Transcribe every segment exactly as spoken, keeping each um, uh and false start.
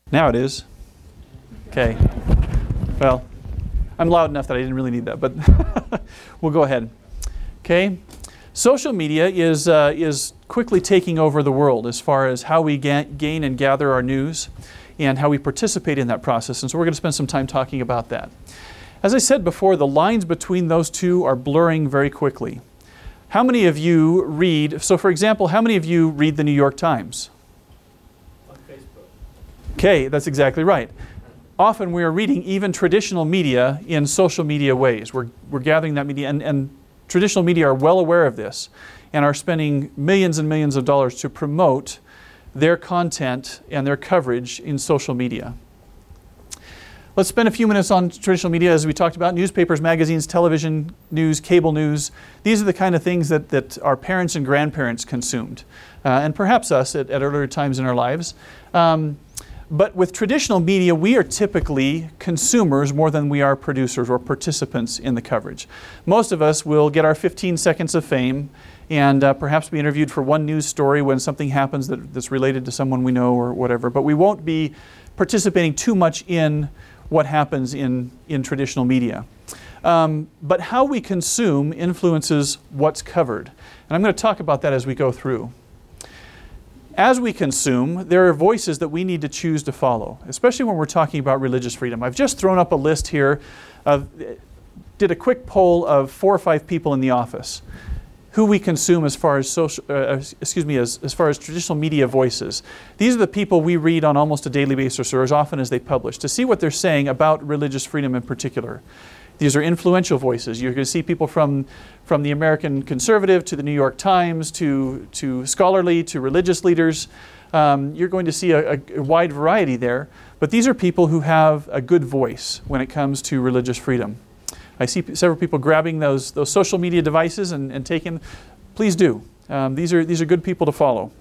Now it is. Okay. Well, I'm loud enough that I didn't really need that, but we'll go ahead. Okay. Social media is, uh, is quickly taking over the world as far as how we ga- gain and gather our news and how we participate in that process. And so we're going to spend some time talking about that. As I said before, the lines between those two are blurring very quickly. How many of you read, so for example, how many of you read the New York Times? On Facebook. Okay, that's exactly right. Often we are reading even traditional media in social media ways. We're, we're gathering that media, and, and traditional media are well aware of this and are spending millions and millions of dollars to promote their content and their coverage in social media. Let's spend a few minutes on traditional media, as we talked about: newspapers, magazines, television news, cable news. These are the kind of things that, that our parents and grandparents consumed, uh, and perhaps us at, at earlier times in our lives. Um, but with traditional media, we are typically consumers more than we are producers or participants in the coverage. Most of us will get our fifteen seconds of fame and uh, perhaps be interviewed for one news story when something happens that, that's related to someone we know or whatever, but we won't be participating too much in what happens in, in traditional media. Um, but how we consume influences what's covered. And I'm going to talk about that as we go through. As we consume, there are voices that we need to choose to follow, especially when we're talking about religious freedom. I've just thrown up a list here of, did a quick poll of four or five people in the office who we consume as far as social, uh, excuse me, as, as far as traditional media voices. These are the people we read on almost a daily basis or as often as they publish to see what they're saying about religious freedom in particular. These are influential voices. You're going to see people from, from the American Conservative to the New York Times to, to scholarly to religious leaders. Um, you're going to see a, a, a wide variety there. But these are people who have a good voice when it comes to religious freedom. I see p- several people grabbing those, those social media devices and, and taking. Please do. Um, these are, these are good people to follow.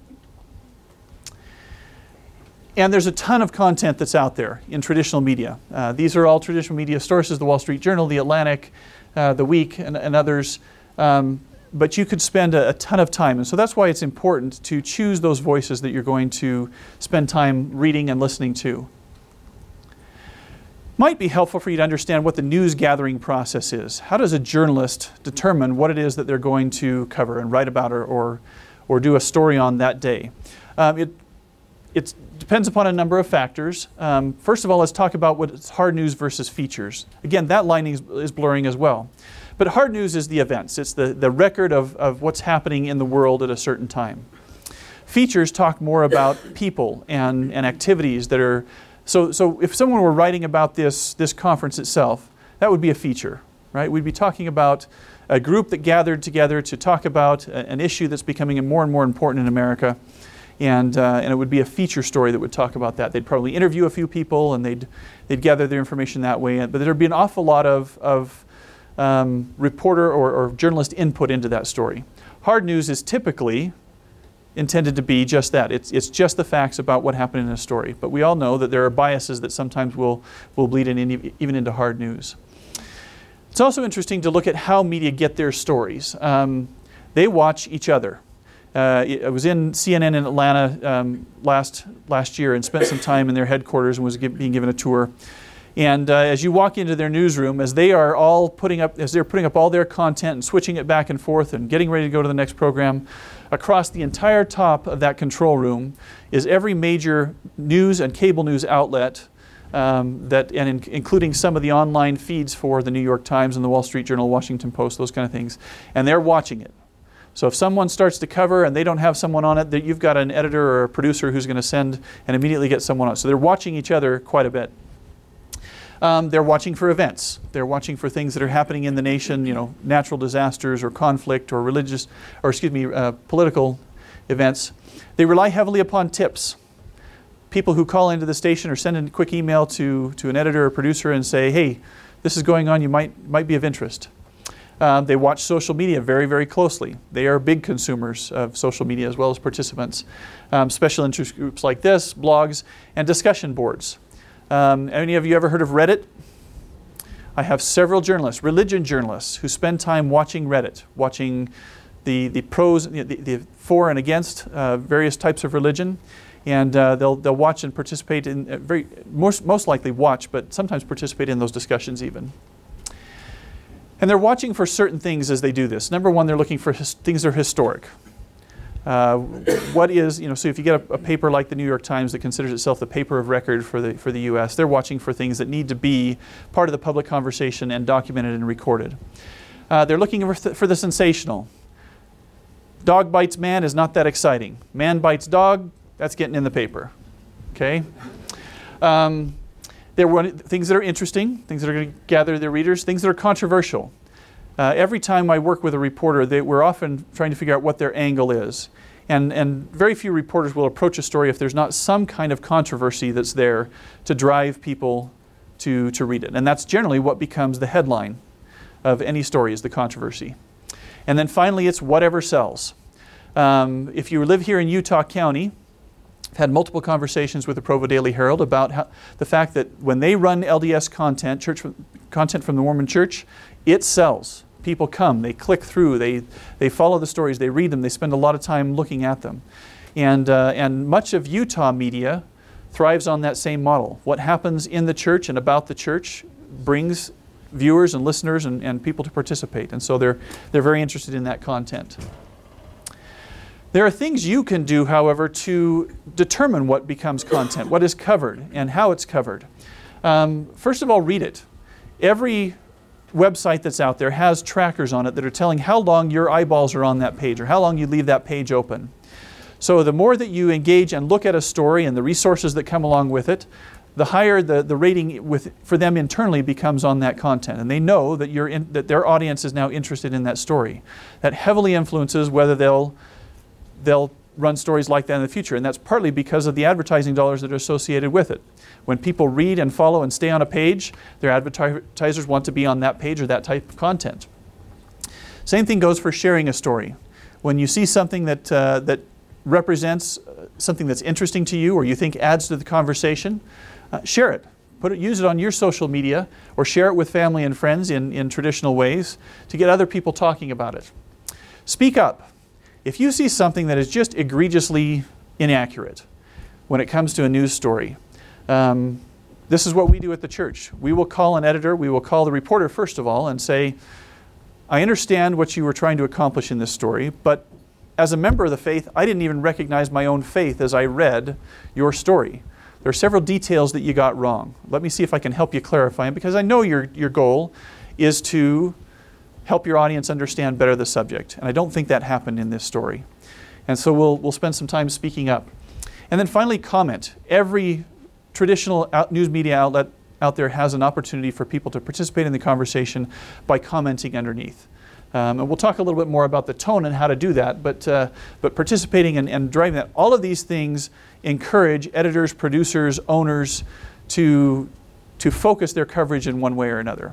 And there's a ton of content that's out there in traditional media. Uh, these are all traditional media sources: the Wall Street Journal, the Atlantic, uh, the Week, and, and others. Um, but you could spend a, a ton of time. And so that's why it's important to choose those voices that you're going to spend time reading and listening to. Might be helpful for you to understand what the news gathering process is. How does a journalist determine what it is that they're going to cover and write about or, or, or do a story on that day? Um, it It depends upon a number of factors. Um, first of all, let's talk about what's hard news versus features. Again, that line is, is blurring as well. But hard news is the events. It's the, the record of, of what's happening in the world at a certain time. Features talk more about people and, and activities that are... So, so if someone were writing about this, this conference itself, that would be a feature, right? We'd be talking about a group that gathered together to talk about a, an issue that's becoming more and more important in America. And, uh, and it would be a feature story that would talk about that. They'd probably interview a few people and they'd, they'd gather their information that way. But there'd be an awful lot of, of um, reporter or, or journalist input into that story. Hard news is typically intended to be just that. It's, it's just the facts about what happened in a story. But we all know that there are biases that sometimes will, will bleed in, in even into hard news. It's also interesting to look at how media get their stories. Um, they watch each other. Uh, I was in C N N in Atlanta um, last last year and spent some time in their headquarters and was give, being given a tour. And uh, as you walk into their newsroom, as they are all putting up, as they're putting up all their content and switching it back and forth and getting ready to go to the next program, across the entire top of that control room is every major news and cable news outlet, um, that and in, including some of the online feeds for the New York Times and the Wall Street Journal, Washington Post, those kind of things, and they're watching it. So if someone starts to cover and they don't have someone on it, that you've got an editor or a producer who's going to send and immediately get someone on. So they're watching each other quite a bit. Um, they're watching for events. They're watching for things that are happening in the nation, you know, natural disasters or conflict or religious, or excuse me, uh, political events. They rely heavily upon tips. People who call into the station or send a quick email to, to an editor or producer and say, hey, this is going on, you might, might be of interest. Um, they watch social media very, very closely. They are big consumers of social media as well as participants. Um, special interest groups like this, blogs, and discussion boards. Um, any of you ever heard of Reddit? I have several journalists, religion journalists, who spend time watching Reddit, watching the, the pros, the, the for and against uh, various types of religion. And uh, they'll, they'll watch and participate in, uh, very most, most likely watch, but sometimes participate in those discussions even. And they're watching for certain things as they do this. Number one, they're looking for his, things that are historic. Uh, what is, you know, so if you get a, a paper like the New York Times that considers itself the paper of record for the, for the U S, they're watching for things that need to be part of the public conversation and documented and recorded. Uh, they're looking for, th- for the sensational. Dog bites man is not that exciting. Man bites dog, that's getting in the paper. Okay? Um, they're one, things that are interesting, things that are going to gather their readers, things that are controversial. Uh, every time I work with a reporter, they, we're often trying to figure out what their angle is. And, and very few reporters will approach a story if there's not some kind of controversy that's there to drive people to, to read it. And that's generally what becomes the headline of any story, is the controversy. And then finally, it's whatever sells. Um, if you live here in Utah County, I've had multiple conversations with the Provo Daily Herald about how, the fact that when they run L D S content, church content from the Mormon Church, it sells. People come, they click through, they, they follow the stories, they read them, they spend a lot of time looking at them. And, uh, and much of Utah media thrives on that same model. What happens in the church and about the church brings viewers and listeners and, and people to participate. And so they're, they're very interested in that content. There are things you can do, however, to determine what becomes content, what is covered, and how it's covered. Um, first of all, read it. Every website that's out there has trackers on it that are telling how long your eyeballs are on that page or how long you leave that page open. So the more that you engage and look at a story and the resources that come along with it, the higher the, the rating with, for them internally becomes on that content. And they know that, you're in, that their audience is now interested in that story. That heavily influences whether they'll, they'll run stories like that in the future. And that's partly because of the advertising dollars that are associated with it. When people read and follow and stay on a page, their advertisers want to be on that page or that type of content. Same thing goes for sharing a story. When you see something that, uh, that represents something that's interesting to you or you think adds to the conversation, uh, share it. Put it. Use it on your social media or share it with family and friends in, in traditional ways to get other people talking about it. Speak up. If you see something that is just egregiously inaccurate when it comes to a news story, Um, this is what we do at the church. We will call an editor, we will call the reporter first of all and say, I understand what you were trying to accomplish in this story, but as a member of the faith, I didn't even recognize my own faith as I read your story. There are several details that you got wrong. Let me see if I can help you clarify them, because I know your, your goal is to help your audience understand better the subject. And I don't think that happened in this story. And so we'll, we'll spend some time speaking up. And then finally, comment. Every traditional out, news media outlet out there has an opportunity for people to participate in the conversation by commenting underneath. Um, and we'll talk a little bit more about the tone and how to do that, but, uh, but participating and, and driving that, all of these things encourage editors, producers, owners to, to focus their coverage in one way or another.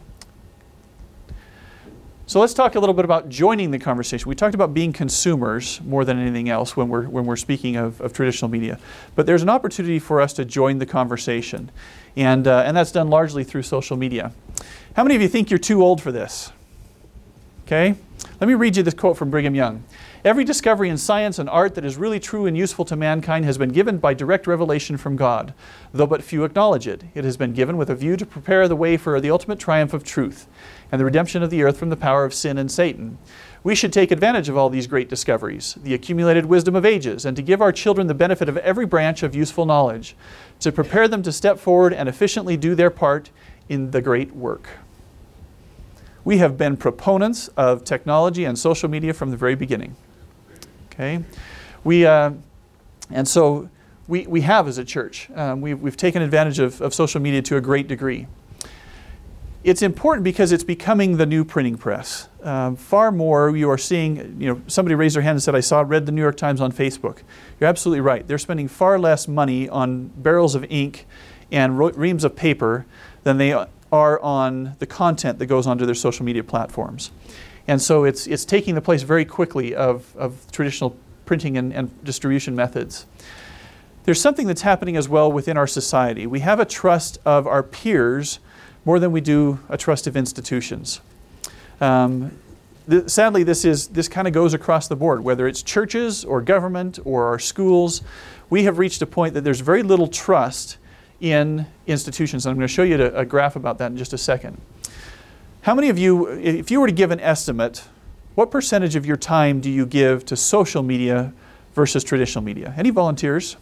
So let's talk a little bit about joining the conversation. We talked about being consumers more than anything else when we're, when we're speaking of, of traditional media. But there's an opportunity for us to join the conversation. And, uh, and that's done largely through social media. How many of you think you're too old for this? Okay? Let me read you this quote from Brigham Young. Every discovery in science and art that is really true and useful to mankind has been given by direct revelation from God, though but few acknowledge it. It has been given with a view to prepare the way for the ultimate triumph of truth and the redemption of the earth from the power of sin and Satan. We should take advantage of all these great discoveries, the accumulated wisdom of ages, and to give our children the benefit of every branch of useful knowledge, to prepare them to step forward and efficiently do their part in the great work. We have been proponents of technology and social media from the very beginning. Okay, we uh, and so we we have as a church. Um, we've we've taken advantage of, of social media to a great degree. It's important because it's becoming the new printing press. Um, far more, you are seeing. You know, somebody raised their hand and said, "I saw read the New York Times on Facebook." You're absolutely right. They're spending far less money on barrels of ink and ro- reams of paper than they are on the content that goes onto their social media platforms. And so it's it's taking the place very quickly of, of traditional printing and, and distribution methods. There's something that's happening as well within our society. We have a trust of our peers more than we do a trust of institutions. Um, th- sadly, this is this kind of goes across the board, whether it's churches or government or our schools. We have reached a point that there's very little trust in institutions. And I'm going to show you a, a graph about that in just a second. How many of you, if you were to give an estimate, what percentage of your time do you give to social media versus traditional media? Any volunteers?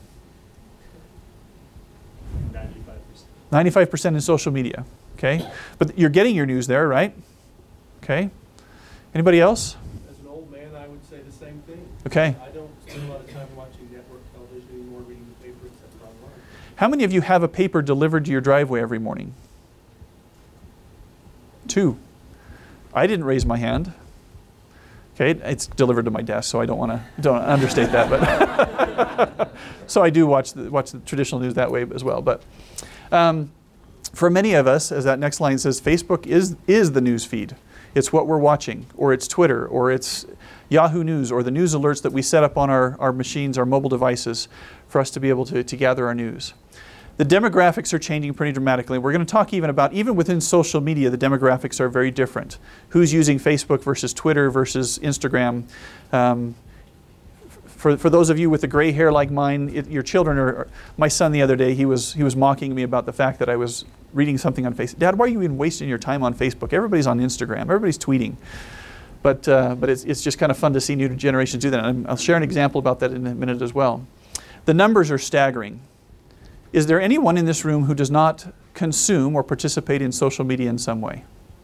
ninety-five percent. ninety-five percent in social media, okay? But you're getting your news there, right? Okay. Anybody else? As an old man, I would say the same thing. Okay. I don't spend a lot of time watching network television anymore, reading the paper, except for online. How many of you have a paper delivered to your driveway every morning? Two. I didn't raise my hand. Okay, it's delivered to my desk, so I don't want to don't understate that. But so I do watch the watch the traditional news that way as well. But um, for many of us, as that next line says, Facebook is is the news feed. It's what we're watching, or it's Twitter, or it's Yahoo News, or the news alerts that we set up on our, our machines, our mobile devices, for us to be able to, to gather our news. The demographics are changing pretty dramatically. We're going to talk even about, even within social media, the demographics are very different. Who's using Facebook versus Twitter versus Instagram. Um, for, for those of you with the gray hair like mine, it, your children are, are, my son the other day, he was, he was mocking me about the fact that I was reading something on Facebook. Dad, why are you even wasting your time on Facebook? Everybody's on Instagram. Everybody's tweeting. But, uh, but it's, it's just kind of fun to see new generations do that. And I'll share an example about that in a minute as well. The numbers are staggering. Is there anyone in this room who does not consume or participate in social media in some way?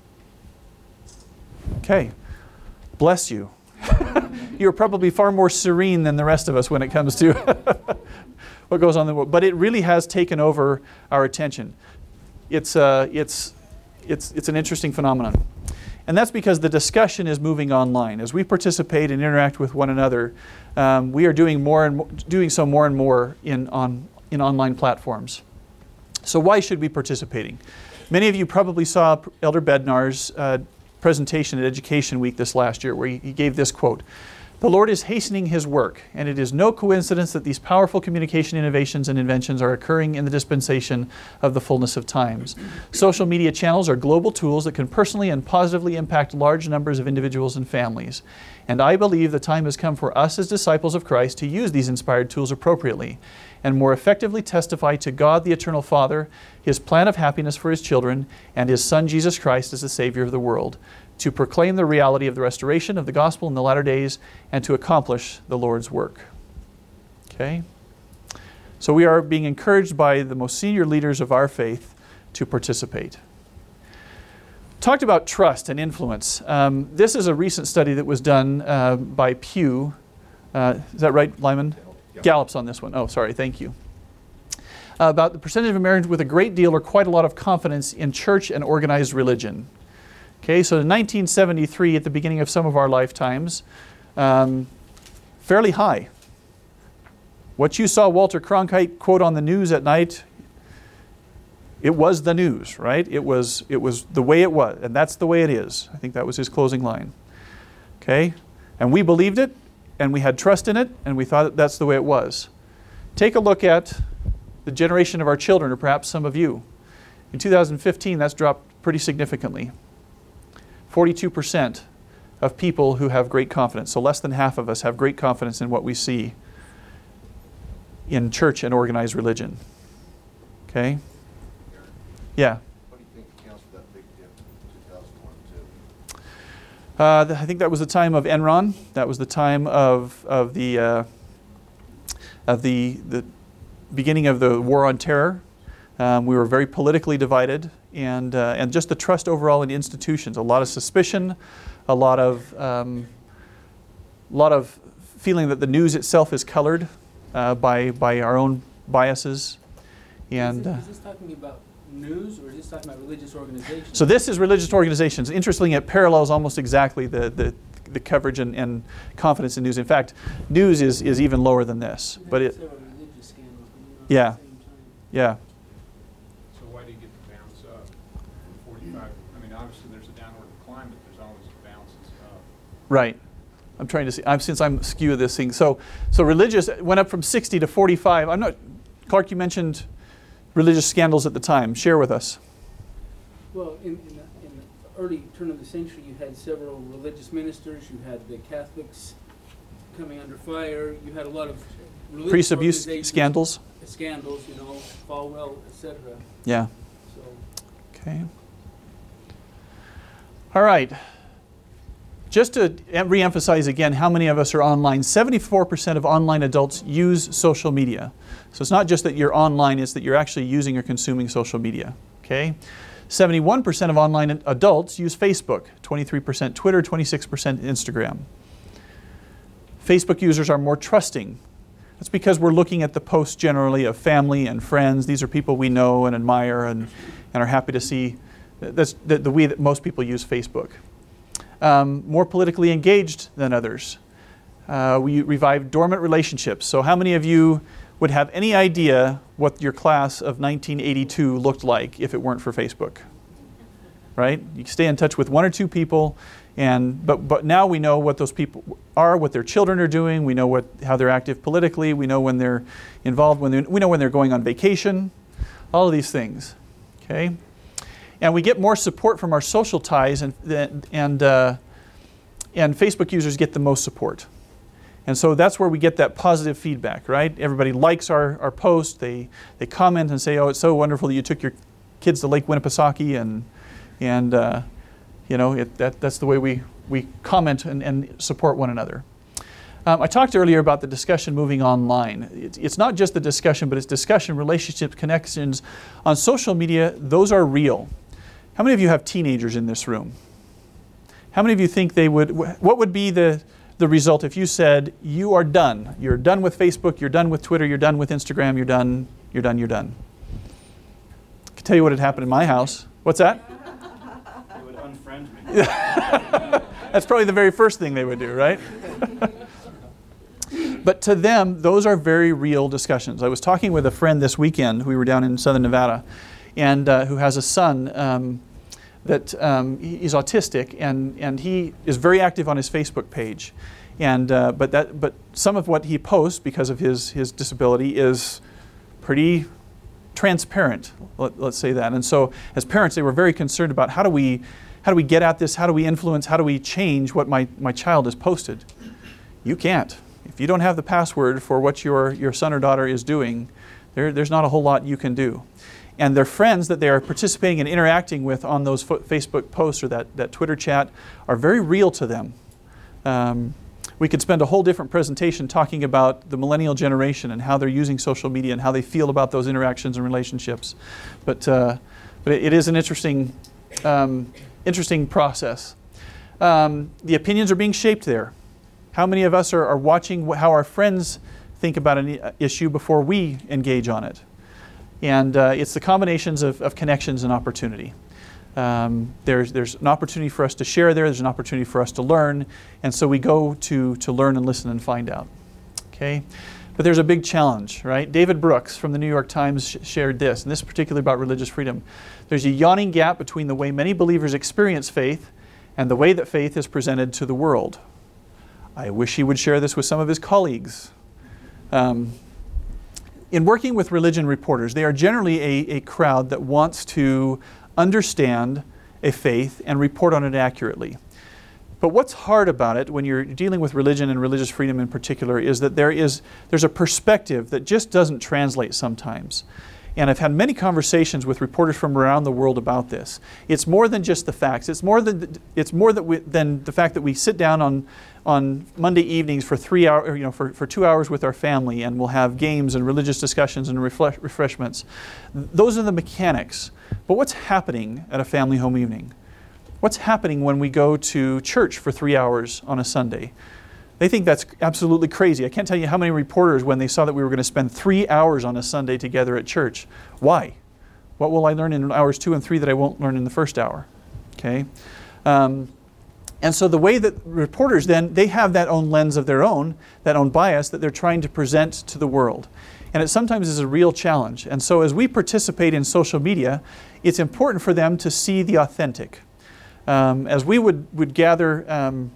Okay. Bless you. You're probably far more serene than the rest of us when it comes to what goes on in the world. But it really has taken over our attention. It's, uh, it's, it's, it's an interesting phenomenon. And that's because the discussion is moving online. As we participate and interact with one another, um, we are doing more and mo- doing so more and more in on in online platforms. So why should we be participating? Many of you probably saw Elder Bednar's uh, presentation at Education Week this last year, where he, he gave this quote: "The Lord is hastening His work, and it is no coincidence that these powerful communication innovations and inventions are occurring in the dispensation of the fullness of times. Social media channels are global tools that can personally and positively impact large numbers of individuals and families. And I believe the time has come for us as disciples of Christ to use these inspired tools appropriately and more effectively testify to God the Eternal Father, His plan of happiness for His children, and His Son Jesus Christ as the Savior of the world, to proclaim the reality of the restoration of the gospel in the latter days, and to accomplish the Lord's work." Okay? So we are being encouraged by the most senior leaders of our faith to participate. Talked about trust and influence. Um, this is a recent study that was done uh, by Pew. Uh, is that right, Lyman? Yeah. Gallup's on this one. Oh, sorry, thank you. Uh, about the percentage of Americans with a great deal or quite a lot of confidence in church and organized religion. Okay, so in nineteen seventy-three, at the beginning of some of our lifetimes, um, fairly high. What you saw Walter Cronkite quote on the news at night, it was the news, right? It was, it was the way it was, and that's the way it is. I think that was his closing line. Okay, and we believed it, and we had trust in it, and we thought that that's the way it was. Take a look at the generation of our children, or perhaps some of you. In two thousand fifteen, that's dropped pretty significantly. forty-two percent of people who have great confidence, so less than half of us have great confidence in what we see in church and organized religion. Okay? Yeah. What do you think accounts for that big dip in two thousand one and two? Uh, th- I think that was the time of Enron. That was the time of of the uh, of the the beginning of the war on terror. Um, we were very politically divided, and uh, and just the trust overall in institutions. A lot of suspicion, a lot of um, lot of feeling that the news itself is colored uh, by by our own biases. And is, it, uh, is this talking about news, or is this talking about religious organizations? so this is religious organizations. Interestingly, it parallels almost exactly the the, the coverage and, and confidence in news. In fact, news is, is even lower than this. There's But it, several religious scandals going on Yeah. at the same time. yeah. So why do you get the bounce up from forty-five? I mean, obviously there's a downward decline, but there's always bounces up. Right. I'm trying to see. I'm, since I'm skew of this thing. So, so religious went up from sixty to forty-five. I'm not. Clark, you mentioned religious scandals at the time. Share with us. Well, in, in, the, in the early turn of the century, you had several religious ministers, you had the Catholics coming under fire, you had a lot of religious Priest abuse organizations- scandals. Scandals, you know, Falwell, et cetera. Yeah. So, Okay. All right. Just to re-emphasize again how many of us are online, seventy-four percent of online adults use social media. So it's not just that you're online, it's that you're actually using or consuming social media. Okay? seventy-one percent of online adults use Facebook, twenty-three percent Twitter, twenty-six percent Instagram. Facebook users are more trusting. That's because we're looking at the posts generally of family and friends. These are people we know and admire and, and are happy to see. That's the, the way that most people use Facebook. Um, more politically engaged than others. Uh, we revive dormant relationships. So how many of you would have any idea what your class of nineteen eighty-two looked like if it weren't for Facebook? Right? You stay in touch with one or two people, and but but now we know what those people are, what their children are doing. We know what how they're active politically. We know when they're involved. When they're, we know when they're going on vacation. All of these things. Okay, and we get more support from our social ties, and and uh, and Facebook users get the most support. And so that's where we get that positive feedback, right? Everybody likes our, our post. They they comment and say, "Oh, it's so wonderful that you took your kids to Lake Winnipesaukee," and and uh, you know it, that that's the way we we comment and, and support one another. Um, I talked earlier about the discussion moving online. It's, it's not just the discussion, but it's discussion, relationships, connections on social media. Those are real. How many of you have teenagers in this room? How many of you think they would? What would be the the result if you said you are done? You're done with Facebook. You're done with Twitter. You're done with Instagram. You're done. You're done. You're done. I can tell you what had happened in my house. What's that? They would unfriend me. That's probably the very first thing they would do, right? But to them, those are very real discussions. I was talking with a friend this weekend. We were down in Southern Nevada, and uh, who has a son um, that um, he's autistic, and, and he is very active on his Facebook page. And uh, but that but some of what he posts because of his his disability is pretty transparent. Let, let's say that. And so, as parents, they were very concerned about how do we how do we get at this? How do we influence? How do we change what my my child has posted? You can't. If you don't have the password for what your, your son or daughter is doing, there, there's not a whole lot you can do. And their friends that they are participating and interacting with on those fo- Facebook posts or that, that Twitter chat are very real to them. Um, we could spend a whole different presentation talking about the millennial generation and how they're using social media and how they feel about those interactions and relationships. But, uh, but it, it is an interesting, um, interesting process. Um, the opinions are being shaped there. How many of us are, are watching how our friends think about an issue before we engage on it? And uh, it's the combinations of, of connections and opportunity. Um, there's, there's an opportunity for us to share there. There's an opportunity for us to learn. And so we go to, to learn and listen and find out. Okay? But there's a big challenge, right? David Brooks from the New York Times sh- shared this, and this is particularly about religious freedom. There's a yawning gap between the way many believers experience faith and the way that faith is presented to the world. I wish he would share this with some of his colleagues. Um, in working with religion reporters, they are generally a, a crowd that wants to understand a faith and report on it accurately. But what's hard about it when you're dealing with religion and religious freedom in particular is that there is there's a perspective that just doesn't translate sometimes. And I've had many conversations with reporters from around the world about this. It's more than just the facts. It's more than it's more that we, than the fact that we sit down on on Monday evenings for three hours, you know, for, for two hours with our family, and we'll have games and religious discussions and refresh, refreshments. Those are the mechanics. But what's happening at a family home evening? What's happening when we go to church for three hours on a Sunday? They think that's absolutely crazy. I can't tell you how many reporters, when they saw that we were going to spend three hours on a Sunday together at church, why? What will I learn in hours two and three that I won't learn in the first hour? Okay. Um, and so the way that reporters then, they have that own lens of their own, that own bias that they're trying to present to the world. And it sometimes is a real challenge. And so as we participate in social media, it's important for them to see the authentic. Um, as we would, would gather um,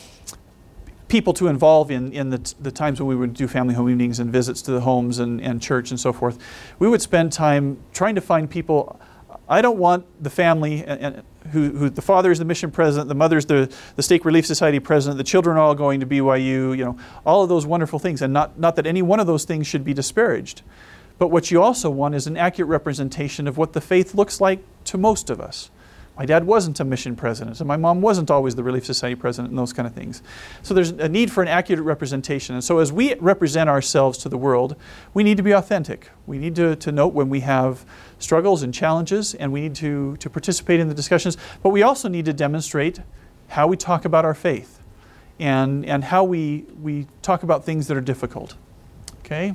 people to involve in, in the, the times when we would do family home evenings and visits to the homes and, and church and so forth, we would spend time trying to find people. I don't want the family and, and who, who the father is the mission president, the mother's the, the Stake Relief Society president, the children are all going to B Y U, you know, all of those wonderful things. And not, not that any one of those things should be disparaged. But what you also want is an accurate representation of what the faith looks like to most of us. My dad wasn't a mission president, and my mom wasn't always the Relief Society president, and those kind of things. So there's a need for an accurate representation. And so as we represent ourselves to the world, we need to be authentic. We need to, to note when we have struggles and challenges, and we need to, to participate in the discussions. But we also need to demonstrate how we talk about our faith and, and how we, we talk about things that are difficult. Okay?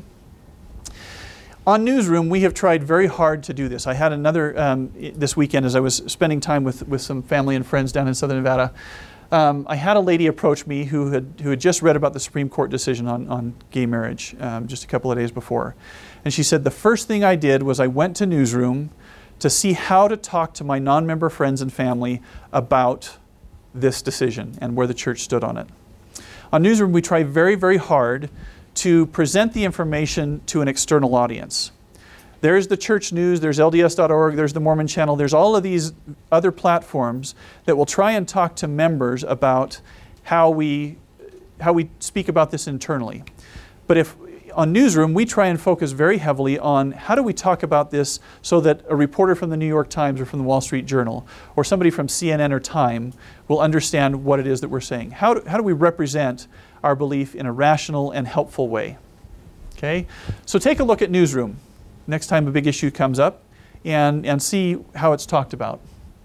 On Newsroom, we have tried very hard to do this. I had another, um, this weekend as I was spending time with, with some family and friends down in Southern Nevada, um, I had a lady approach me who had, who had just read about the Supreme Court decision on, on gay marriage um, just a couple of days before. And she said, the first thing I did was I went to Newsroom to see how to talk to my non-member friends and family about this decision and where the church stood on it. On Newsroom, we try very, very hard to present the information to an external audience. There's the church news, there's L D S dot org, there's the Mormon Channel, there's all of these other platforms that will try and talk to members about how we, how we speak about this internally. But if on Newsroom, we try and focus very heavily on how do we talk about this so that a reporter from the New York Times or from the Wall Street Journal or somebody from C N N or Time will understand what it is that we're saying. How do, how do we represent our belief in a rational and helpful way? Okay, so take a look at Newsroom next time a big issue comes up and, and see how it's talked about.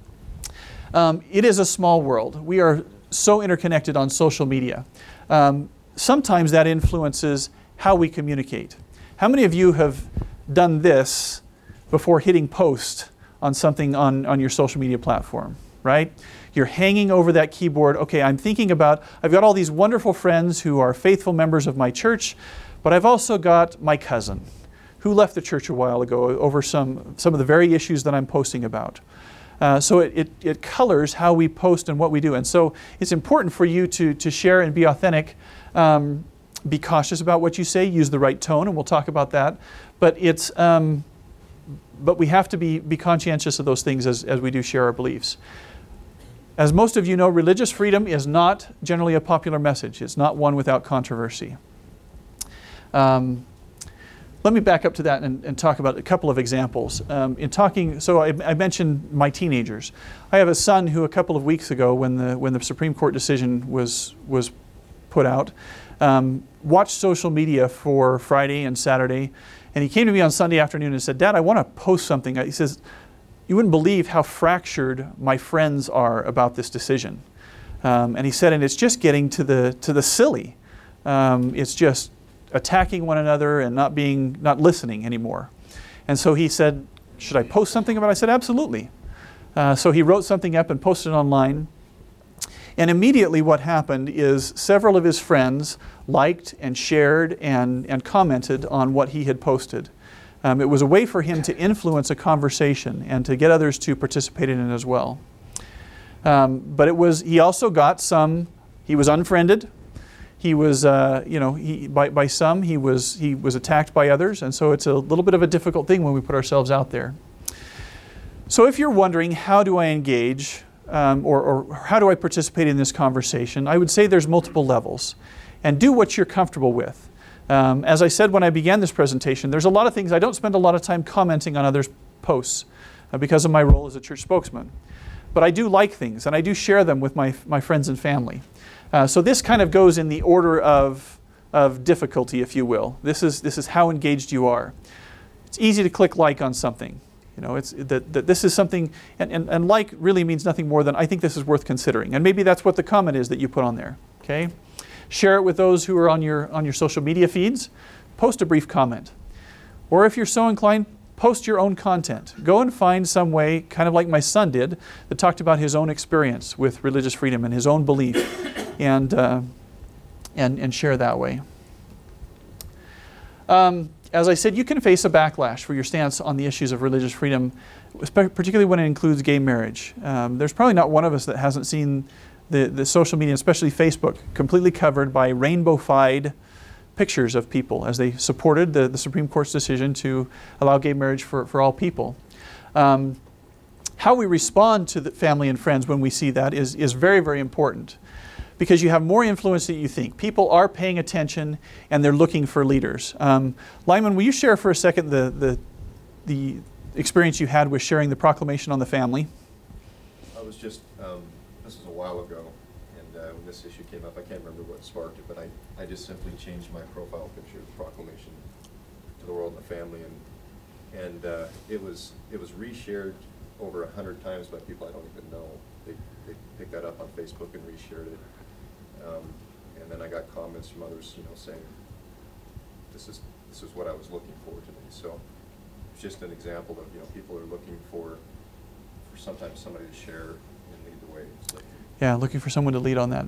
Um, it is a small world. We are so interconnected on social media. Um, sometimes that influences how we communicate. How many of you have done this before hitting post on something on, on your social media platform, right? You're hanging over that keyboard. Okay, I'm thinking about, I've got all these wonderful friends who are faithful members of my church, but I've also got my cousin who left the church a while ago over some, some of the very issues that I'm posting about. Uh, so it, it, it colors how we post and what we do. And so it's important for you to, to share and be authentic. Um, be cautious about what you say, use the right tone, and we'll talk about that. But it's, um, but we have to be, be conscientious of those things as, as we do share our beliefs. As most of you know, religious freedom is not generally a popular message. It's not one without controversy. Um, let me back up to that and, and talk about a couple of examples. Um, in talking, so I, I mentioned my teenagers. I have a son who a couple of weeks ago, when the when the Supreme Court decision was was put out, um, watched social media for Friday and Saturday, and he came to me on Sunday afternoon and said, "Dad, I want to post something." He says, "You wouldn't believe how fractured my friends are about this decision." Um, and he said, and it's just getting to the to the silly. Um, it's just attacking one another and not being not listening anymore. And so he said, "Should I post something about it?" I said, "Absolutely." Uh, so he wrote something up and posted it online. And immediately what happened is several of his friends liked and shared and, and commented on what he had posted. Um, it was a way for him to influence a conversation and to get others to participate in it as well. Um, but it was, he also got some, he was unfriended. He was, uh, you know, he, by, by some, he was, he was attacked by others. And so it's a little bit of a difficult thing when we put ourselves out there. So if you're wondering, how do I engage um, or, or how do I participate in this conversation, I would say there's multiple levels. And do what you're comfortable with. Um, as I said when I began this presentation, there's a lot of things, I don't spend a lot of time commenting on others' posts uh, because of my role as a church spokesman. But I do like things, and I do share them with my, my friends and family. Uh, so this kind of goes in the order of, of difficulty, if you will. This is, this is how engaged you are. It's easy to click like on something. You know, it's that, that this is something, and, and, and like really means nothing more than I think this is worth considering. And maybe that's what the comment is that you put on there, okay? Share it with those who are on your, on your social media feeds. Post a brief comment. Or if you're so inclined, post your own content. Go and find some way, kind of like my son did, that talked about his own experience with religious freedom and his own belief, and, uh, and, and share that way. Um, as I said, you can face a backlash for your stance on the issues of religious freedom, particularly when it includes gay marriage. Um, there's probably not one of us that hasn't seen the, the social media, especially Facebook, completely covered by rainbow-fied pictures of people as they supported the, the Supreme Court's decision to allow gay marriage for, for all people. Um, how we respond to the family and friends when we see that is, is very, very important, because you have more influence than you think. People are paying attention and they're looking for leaders. Um, Lyman, will you share for a second the, the, the experience you had with sharing the proclamation on the family? I was just, um, this was a while ago, and uh, when this issue came up, I can't remember what sparked it, but I, I just simply changed my profile picture of the proclamation to the world and the family, and and uh, it was it was reshared over a hundred times by people I don't even know. They they picked that up on Facebook and reshared it, um, and then I got comments from others, you know, saying this is this is what I was looking for today. So it's just an example of, you know, people are looking for for sometimes somebody to share and lead the way. So. Yeah, looking for someone to lead on that.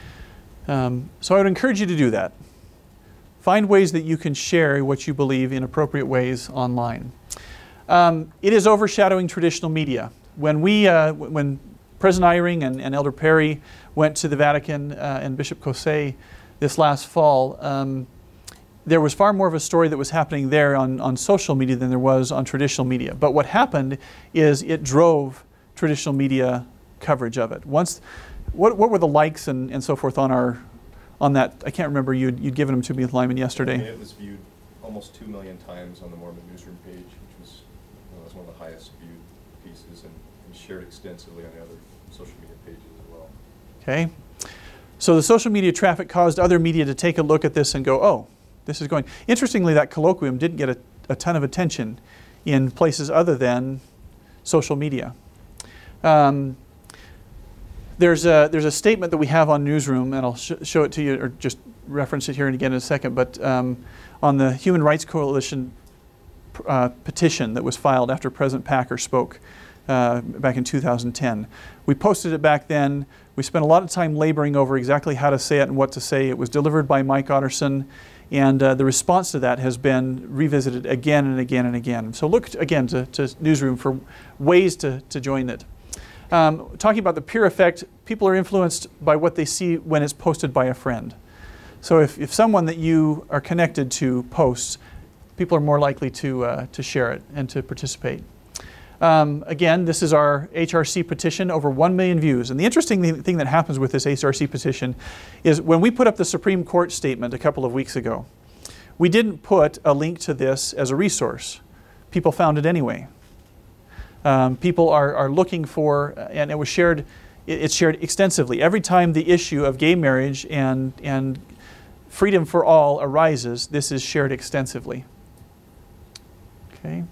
Um, so I would encourage you to do that. Find ways that you can share what you believe in appropriate ways online. Um, it is overshadowing traditional media. When we, uh, when President Eyring and, and Elder Perry went to the Vatican uh, and Bishop Cossé this last fall, um, there was far more of a story that was happening there on, on social media than there was on traditional media. But what happened is it drove traditional media coverage of it. Once, what, what were the likes and, and so forth on our on that? I can't remember. You'd, you'd given them to me with Lyman yesterday. I mean, it was viewed almost two million times on the Mormon Newsroom page, which was, you know, was one of the highest viewed pieces, and, and shared extensively on the other social media pages as well. Okay. So the social media traffic caused other media to take a look at this and go, oh, this is going. Interestingly, that colloquium didn't get a, a ton of attention in places other than social media. Um, There's a, there's a statement that we have on Newsroom, and I'll sh show it to you, or just reference it here and again in a second, but um, on the Human Rights Coalition uh, petition that was filed after President Packer spoke uh, back in two thousand ten. We posted it back then. We spent a lot of time laboring over exactly how to say it and what to say. It was delivered by Mike Otterson, and uh, the response to that has been revisited again and again and again. So look again to, to Newsroom for ways to, to join it. Um, talking about the peer effect, people are influenced by what they see when it's posted by a friend. So if, if someone that you are connected to posts, people are more likely to, uh, to share it and to participate. Um, again, this is our H R C petition, over one million views. And the interesting thing that happens with this H R C petition is when we put up the Supreme Court statement a couple of weeks ago, we didn't put a link to this as a resource. People found it anyway. Um, people are, are looking for, and it was shared, it, it's shared extensively. Every time the issue of gay marriage and, and freedom for all arises, this is shared extensively. Okay.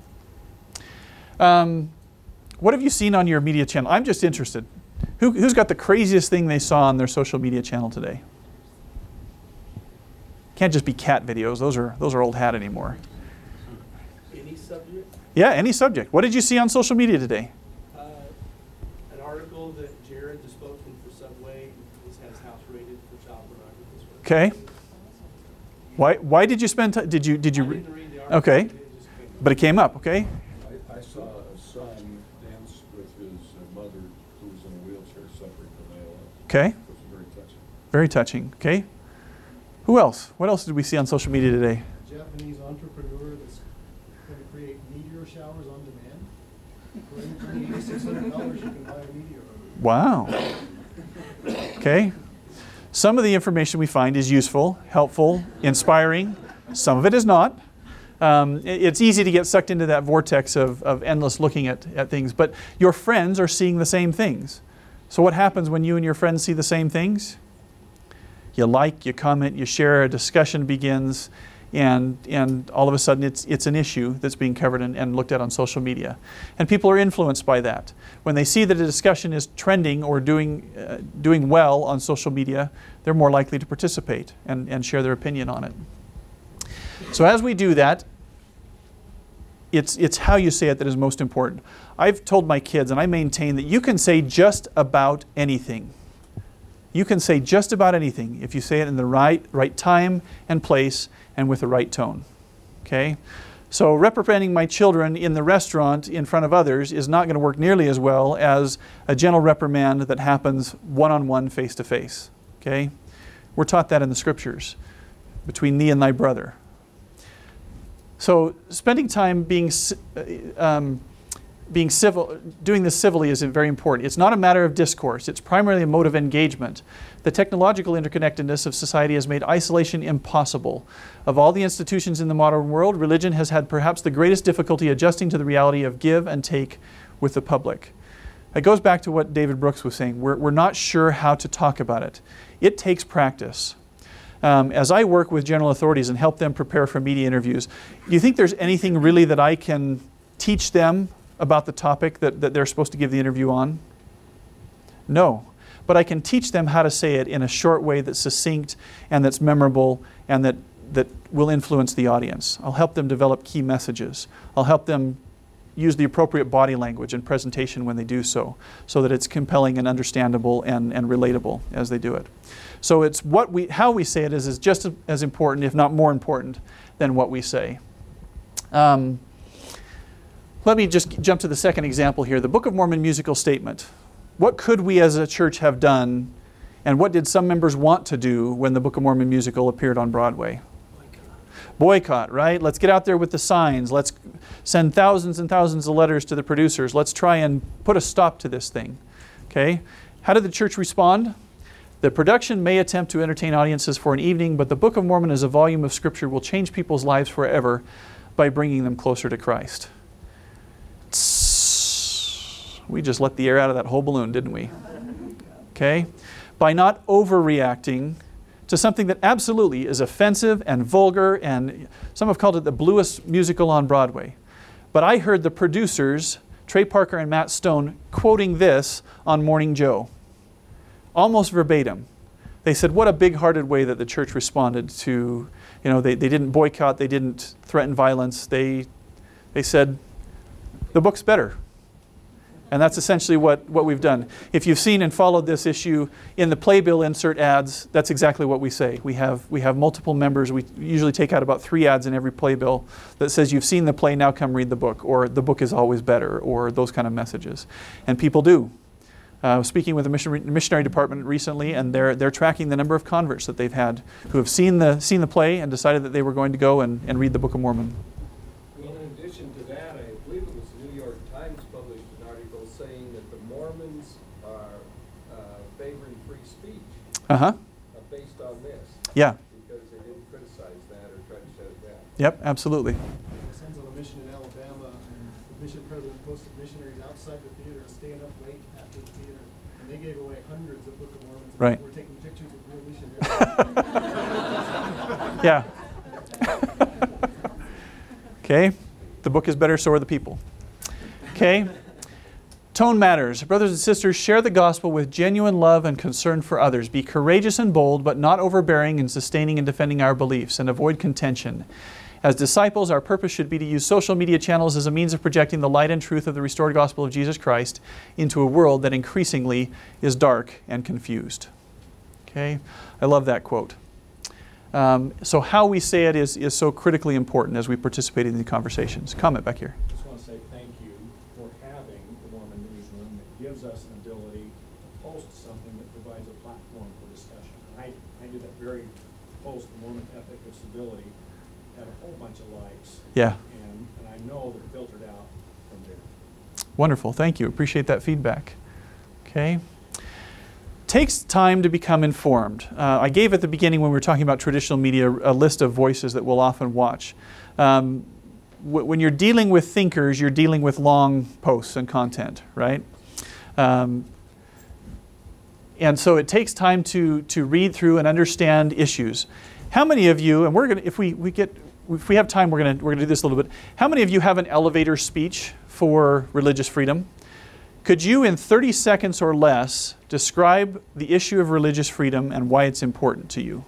Um, what have you seen on your media channel? I'm just interested. Who, who's got the craziest thing they saw on their social media channel today? Can't just be cat videos. Those are, those are old hat anymore. Any subject? Yeah, any subject. What did you see on social media today? Uh, an article that Jared, the spokesman for Subway, has had his house raided for child pornography. Okay. Why, why did you spend time? Did you, did you? I didn't read the article. Okay. It just came up. But it came up, okay? I, I saw a son dance with his uh, mother who was in a wheelchair suffering from A L S. Okay. It was very touching. Very touching, okay? Who else? What else did we see on social media today? Japanese entrepreneur that's going to create meteor showers on demand. For only eighty-six hundred dollars you can buy a meteor. Wow. Okay. Some of the information we find is useful, helpful, inspiring. Some of it is not. Um, it, it's easy to get sucked into that vortex of, of endless looking at, at things. But your friends are seeing the same things. So what happens when you and your friends see the same things? You like, you comment, you share, a discussion begins, and, and all of a sudden it's, it's an issue that's being covered and, and looked at on social media. And people are influenced by that. When they see that a discussion is trending or doing, uh, doing well on social media, they're more likely to participate and, and share their opinion on it. So as we do that, it's, it's how you say it that is most important. I've told my kids, and I maintain, that you can say just about anything. You can say just about anything if you say it in the right, right time and place and with the right tone. Okay? So reprimanding my children in the restaurant in front of others is not going to work nearly as well as a gentle reprimand that happens one-on-one, face-to-face. Okay? We're taught that in the Scriptures, between thee and thy brother. So spending time being um, being civil, doing this civilly is very important. It's not a matter of discourse. It's primarily a mode of engagement. The technological interconnectedness of society has made isolation impossible. Of all the institutions in the modern world, religion has had perhaps the greatest difficulty adjusting to the reality of give and take with the public. It goes back to what David Brooks was saying. We're, we're not sure how to talk about it. It takes practice. Um, as I work with general authorities and help them prepare for media interviews, do you think there's anything really that I can teach them about the topic that, that they're supposed to give the interview on? No. But I can teach them how to say it in a short way that's succinct and that's memorable and that, that will influence the audience. I'll help them develop key messages. I'll help them use the appropriate body language and presentation when they do so, so that it's compelling and understandable and, and relatable as they do it. So it's what we, how we say it is, is just as important, if not more important, than what we say. Um, let me just jump to the second example here, the Book of Mormon musical statement. What could we as a church have done, and what did some members want to do when the Book of Mormon musical appeared on Broadway? Boycott, Boycott, right? Let's get out there with the signs. Let's send thousands and thousands of letters to the producers. Let's try and put a stop to this thing. Okay? How did the church respond? The production may attempt to entertain audiences for an evening, but the Book of Mormon as a volume of Scripture will change people's lives forever by bringing them closer to Christ. We just let the air out of that whole balloon, didn't we? Okay? By not overreacting to something that absolutely is offensive and vulgar, and some have called it the bluest musical on Broadway. But I heard the producers, Trey Parker and Matt Stone, quoting this on Morning Joe. Almost verbatim. They said, what a big-hearted way that the church responded to, you know, they, they didn't boycott, they didn't threaten violence. They, they said, the book's better. And that's essentially what, what we've done. If you've seen and followed this issue in the playbill insert ads, that's exactly what we say. We have, we have multiple members. We usually take out about three ads in every playbill that says, you've seen the play, now come read the book, or the book is always better, or those kind of messages. And people do. I uh, was speaking with the missionary, missionary department recently, and they're, they're tracking the number of converts that they've had who have seen the, seen the play and decided that they were going to go and, and read the Book of Mormon. In addition to that, I believe it was the New York Times published an article saying that the Mormons are uh, favoring free speech Uh-huh. uh, based on this. Yeah. Because they didn't criticize that or try to shut it down. Yep, absolutely. My son's on a mission in Alabama, and the mission president posted missionaries outside the theater staying up late after the theater, and they gave away hundreds of Book of Mormons. Right. We're taking pictures of real missionaries. Yeah. Okay. The book is better, so are the people. Okay. Tone matters. Brothers and sisters, share the gospel with genuine love and concern for others. Be courageous and bold, but not overbearing in sustaining and defending our beliefs, and avoid contention. As disciples, our purpose should be to use social media channels as a means of projecting the light and truth of the restored gospel of Jesus Christ into a world that increasingly is dark and confused. Okay? I love that quote. Um, so how we say it is, is so critically important as we participate in these conversations. Comment back here. I just want to say thank you for having the Mormon Newsroom that gives us an ability to post something that provides a platform for discussion. I, I did that very post, the Mormon Ethic of Civility, had a whole bunch of likes. Yeah. And, and I know they're filtered out from there. Wonderful. Thank you. Appreciate that feedback. Okay. Takes time to become informed. Uh, I gave at the beginning when we were talking about traditional media a list of voices that we'll often watch. Um, w- when you're dealing with thinkers, you're dealing with long posts and content, right? Um, and so it takes time to to read through and understand issues. How many of you, and we're gonna, if we, we get, if we have time, we're gonna we're gonna do this a little bit. How many of you have an elevator speech for religious freedom? Could you, in thirty seconds or less, describe the issue of religious freedom and why it's important to you?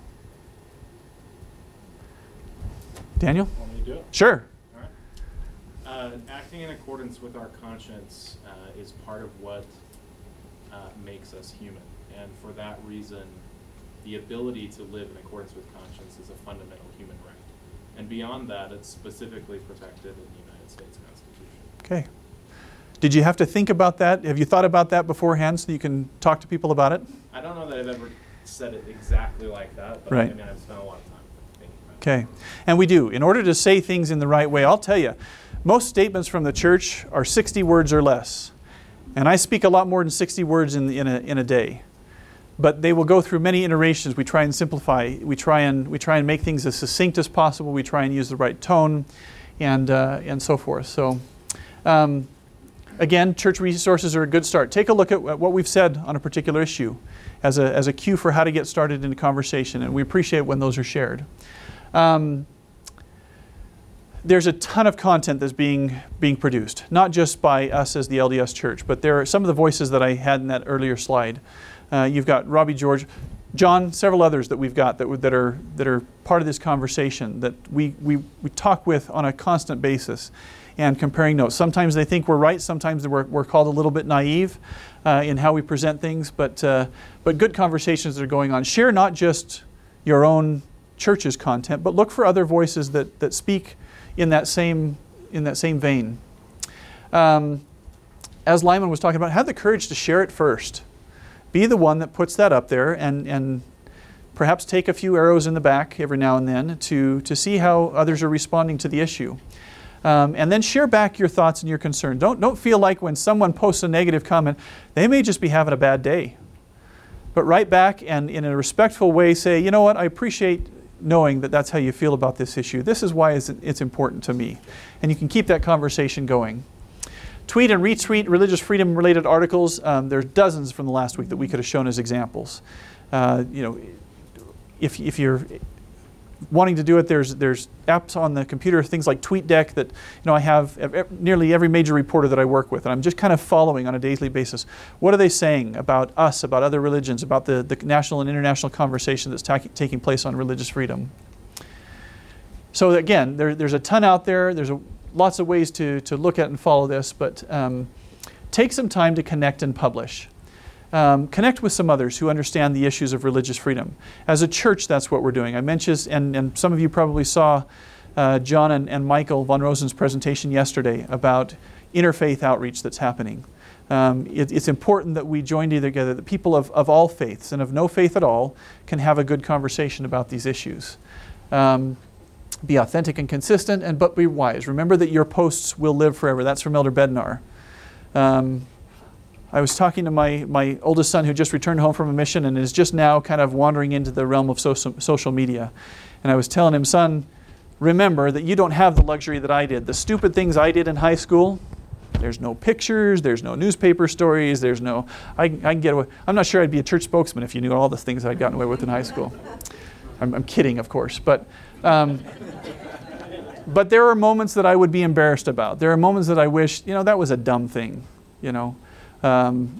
Daniel? Want me to do it? Sure. All right. Uh, acting in accordance with our conscience uh, is part of what uh, makes us human. And for that reason, the ability to live in accordance with conscience is a fundamental human right. And beyond that, it's specifically protected in the United States Constitution. Okay. Did you have to think about that? Have you thought about that beforehand so you can talk to people about it? I don't know that I've ever said it exactly like that, but Right. I mean, I've spent a lot of time thinking about it. Okay. And we do. In order to say things in the right way, I'll tell you, Most statements from the church are sixty words or less. And I speak a lot more than sixty words in, in, a, in a day. But they will go through many iterations. We try and simplify. We try and, we try and make things as succinct as possible. We try and use the right tone and, uh, and so forth. So, um, again, church resources are a good start. Take a look at what we've said on a particular issue as a, as a cue for how to get started in a conversation. And we appreciate when those are shared. Um, There's a ton of content that's being being produced, not just by us as the L D S Church, but there are some of the voices that I had in that earlier slide. Uh, you've got Robbie George, John, several others that we've got that that are that are part of this conversation that we we we talk with on a constant basis, and comparing notes. Sometimes they think we're right. Sometimes we're we're called a little bit naive uh, in how we present things, but uh, but good conversations that are going on. Share not just your own church's content, but look for other voices that that speak in that same in that same vein. Um, as Lyman was talking about, have the courage to share it first. Be the one that puts that up there, and and perhaps take a few arrows in the back every now and then to to see how others are responding to the issue. Um, and then share back your thoughts and your concern. Don't don't feel like when someone posts a negative comment, they may just be having a bad day. But write back and in a respectful way say, you know what, I appreciate knowing that that's how you feel about this issue. This is why it's, it's important to me. And you can keep that conversation going. Tweet and retweet religious freedom related articles. Um, there's dozens from the last week that we could have shown as examples. Uh, you know, if, if you're wanting to do it, there's there's apps on the computer, things like TweetDeck that you know I have ev- nearly every major reporter that I work with, and I'm just kind of following on a daily basis. What are they saying about us, about other religions, about the, the national and international conversation that's ta- taking place on religious freedom? So again, there, there's a ton out there. There's a, lots of ways to, to look at and follow this, but um, take some time to connect and publish. Um, connect with some others who understand the issues of religious freedom. As a church, that's what we're doing. I mentioned, and, and some of you probably saw uh, John and, and Michael von Rosen's presentation yesterday about interfaith outreach that's happening. Um, it, it's important that we join together, that people of, of all faiths and of no faith at all can have a good conversation about these issues. Um, be authentic and consistent, and but be wise. Remember that your posts will live forever. That's from Elder Bednar. Um, I was talking to my, my oldest son who just returned home from a mission and is just now kind of wandering into the realm of social, social media. And I was telling him, son, remember that you don't have the luxury that I did. The stupid things I did in high school, there's no pictures, there's no newspaper stories, there's no, I, I can get away. I'm not sure I'd be a church spokesman if you knew all the things I'd gotten away with in high school. I'm, I'm kidding, of course. But, um, but there are moments that I would be embarrassed about. There are moments that I wish, you know, that was a dumb thing, you know. Um,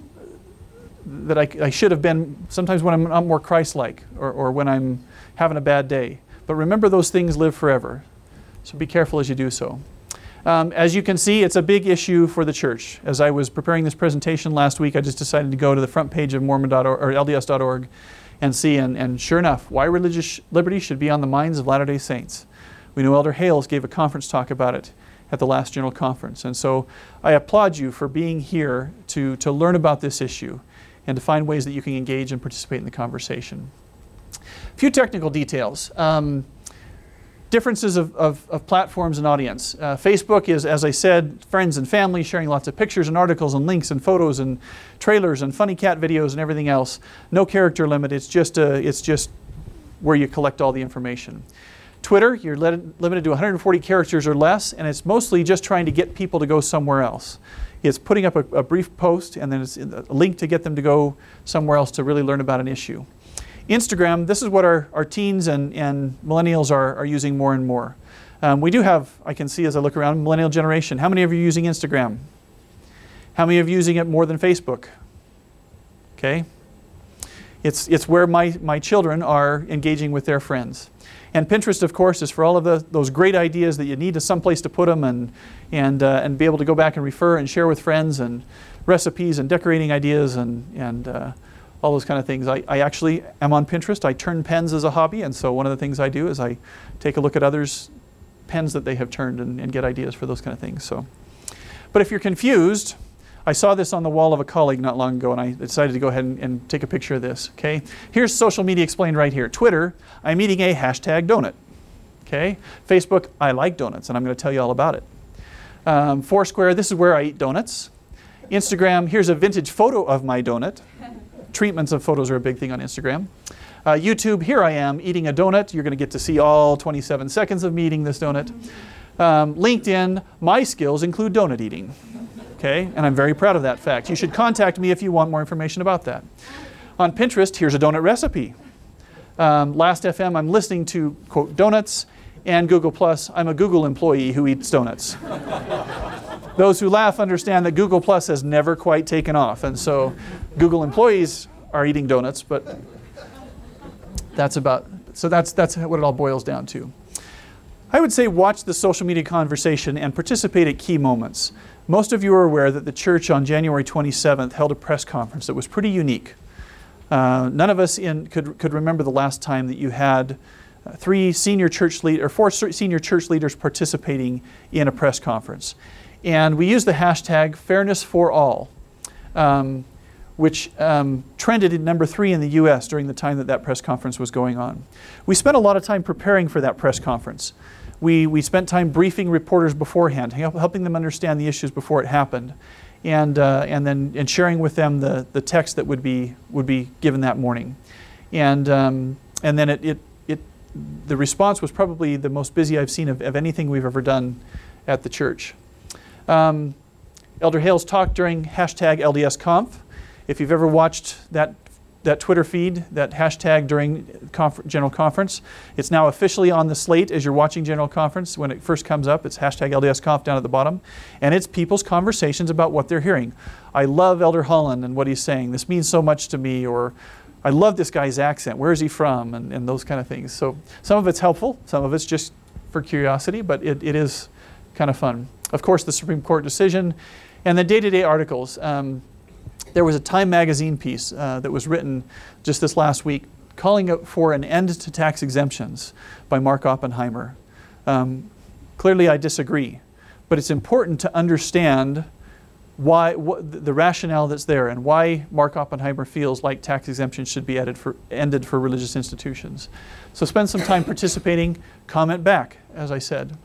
that I, I should have been sometimes when I'm not more Christ-like or, or when I'm having a bad day. But remember, those things live forever. So be careful as you do so. Um, as you can see, it's a big issue for the church. As I was preparing this presentation last week, I just decided to go to the front page of Mormon dot org or L D S dot org and see, and, and sure enough, why religious liberty should be on the minds of Latter-day Saints. We know Elder Hales gave a conference talk about it at the last General Conference. And so I applaud you for being here to, to learn about this issue and to find ways that you can engage and participate in the conversation. A few technical details. Um, differences of, of, of platforms and audience. Uh, Facebook is, as I said, friends and family sharing lots of pictures and articles and links and photos and trailers and funny cat videos and everything else. No character limit. It's just, a, it's just where you collect all the information. Twitter, you're limited to one hundred forty characters or less, and it's mostly just trying to get people to go somewhere else. It's putting up a, a brief post and then it's a link to get them to go somewhere else to really learn about an issue. Instagram, this is what our, our teens and, and millennials are, are using more and more. Um, we do have, I can see as I look around, millennial generation. How many of you are using Instagram? How many of you are using it more than Facebook? Okay. It's, it's where my, my children are engaging with their friends. And Pinterest, of course, is for all of the, those great ideas that you need to someplace to put them and, and, uh, and be able to go back and refer and share with friends and recipes and decorating ideas and, and uh, all those kind of things. I, I actually am on Pinterest. I turn pens as a hobby, and so one of the things I do is I take a look at others' pens that they have turned and, and get ideas for those kind of things. So, but if you're confused, I saw this on the wall of a colleague not long ago, and I decided to go ahead and, and take a picture of this. Okay, here's social media explained right here. Twitter, I'm eating a hashtag donut. Okay, Facebook, I like donuts, and I'm going to tell you all about it. Um, Foursquare, this is where I eat donuts. Instagram, here's a vintage photo of my donut. Treatments of photos are a big thing on Instagram. Uh, YouTube, here I am eating a donut. You're going to get to see all twenty-seven seconds of me eating this donut. Um, LinkedIn, my skills include donut eating. Okay, and I'm very proud of that fact. You should contact me if you want more information about that. On Pinterest, here's a donut recipe. Um, Last F M, I'm listening to, quote, donuts. And Google Plus, I'm a Google employee who eats donuts. Those who laugh understand that Google Plus has never quite taken off. And so Google employees are eating donuts, but that's about, so that's, that's what it all boils down to. I would say watch the social media conversation and participate at key moments. Most of you are aware that the church on January twenty-seventh held a press conference that was pretty unique. Uh, none of us in could, could remember the last time that you had Uh, three senior church lead or four senior church leaders participating in a press conference. And we used the hashtag Fairness for All, um, which um, trended in number three in the U S during the time that that press conference was going on. We spent a lot of time preparing for that press conference. We, we spent time briefing reporters beforehand, help, helping them understand the issues before it happened, and, uh, and then and sharing with them the, the text that would be, would be given that morning. And, um, and then it, it the response was probably the most busy I've seen of, of anything we've ever done at the church. Um, Elder Hales talked during hashtag L D S Conf. If you've ever watched that, that Twitter feed, that hashtag during conf- General Conference, it's now officially on the slate as you're watching General Conference. When it first comes up, it's hashtag L D S Conf down at the bottom. And it's people's conversations about what they're hearing. I love Elder Holland and what he's saying. This means so much to me, or I love this guy's accent. Where is he from? And, and those kind of things. So some of it's helpful. Some of it's just for curiosity, but it, it is kind of fun. Of course, the Supreme Court decision and the day-to-day articles. Um, there was a Time magazine piece uh, that was written just this last week calling out for an end to tax exemptions by Mark Oppenheimer. Um, clearly, I disagree. But it's important to understand why what, the rationale that's there and why Mark Oppenheimer feels like tax exemptions should be added for, ended for religious institutions. So spend some time participating, comment back, as I said.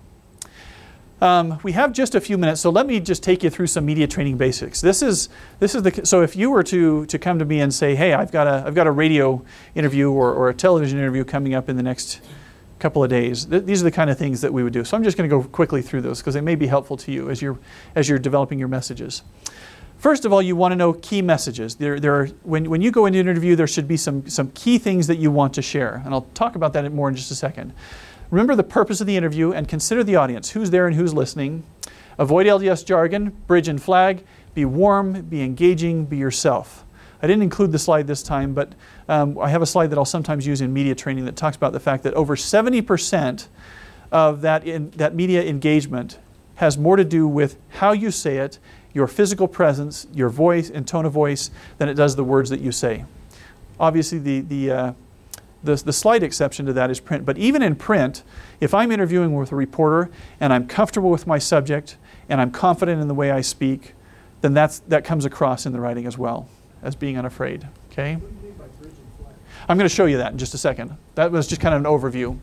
Um, we have just a few minutes, so let me just take you through some media training basics. This is this is the so if you were to to come to me and say, hey, I've got a I've got a radio interview or, or a television interview coming up in the next couple of days. Th- these are the kind of things that we would do. So I'm just going to go quickly through those because they may be helpful to you as you're as you're developing your messages. First of all, you want to know key messages. There, there are when when you go into an interview, there should be some some key things that you want to share, and I'll talk about that more in just a second. Remember the purpose of the interview and consider the audience, who's there and who's listening. Avoid L D S jargon, bridge and flag. Be warm, be engaging, be yourself. I didn't include the slide this time, but um, I have a slide that I'll sometimes use in media training that talks about the fact that over seventy percent of that, in, that media engagement has more to do with how you say it, your physical presence, your voice and tone of voice, than it does the words that you say. Obviously, the, the, uh, the, the slight exception to that is print. But even in print, if I'm interviewing with a reporter and I'm comfortable with my subject and I'm confident in the way I speak, then that's, that comes across in the writing as well as being unafraid. Okay? What do you mean by bridge and flag? I'm going to show you that in just a second. That was just kind of an overview.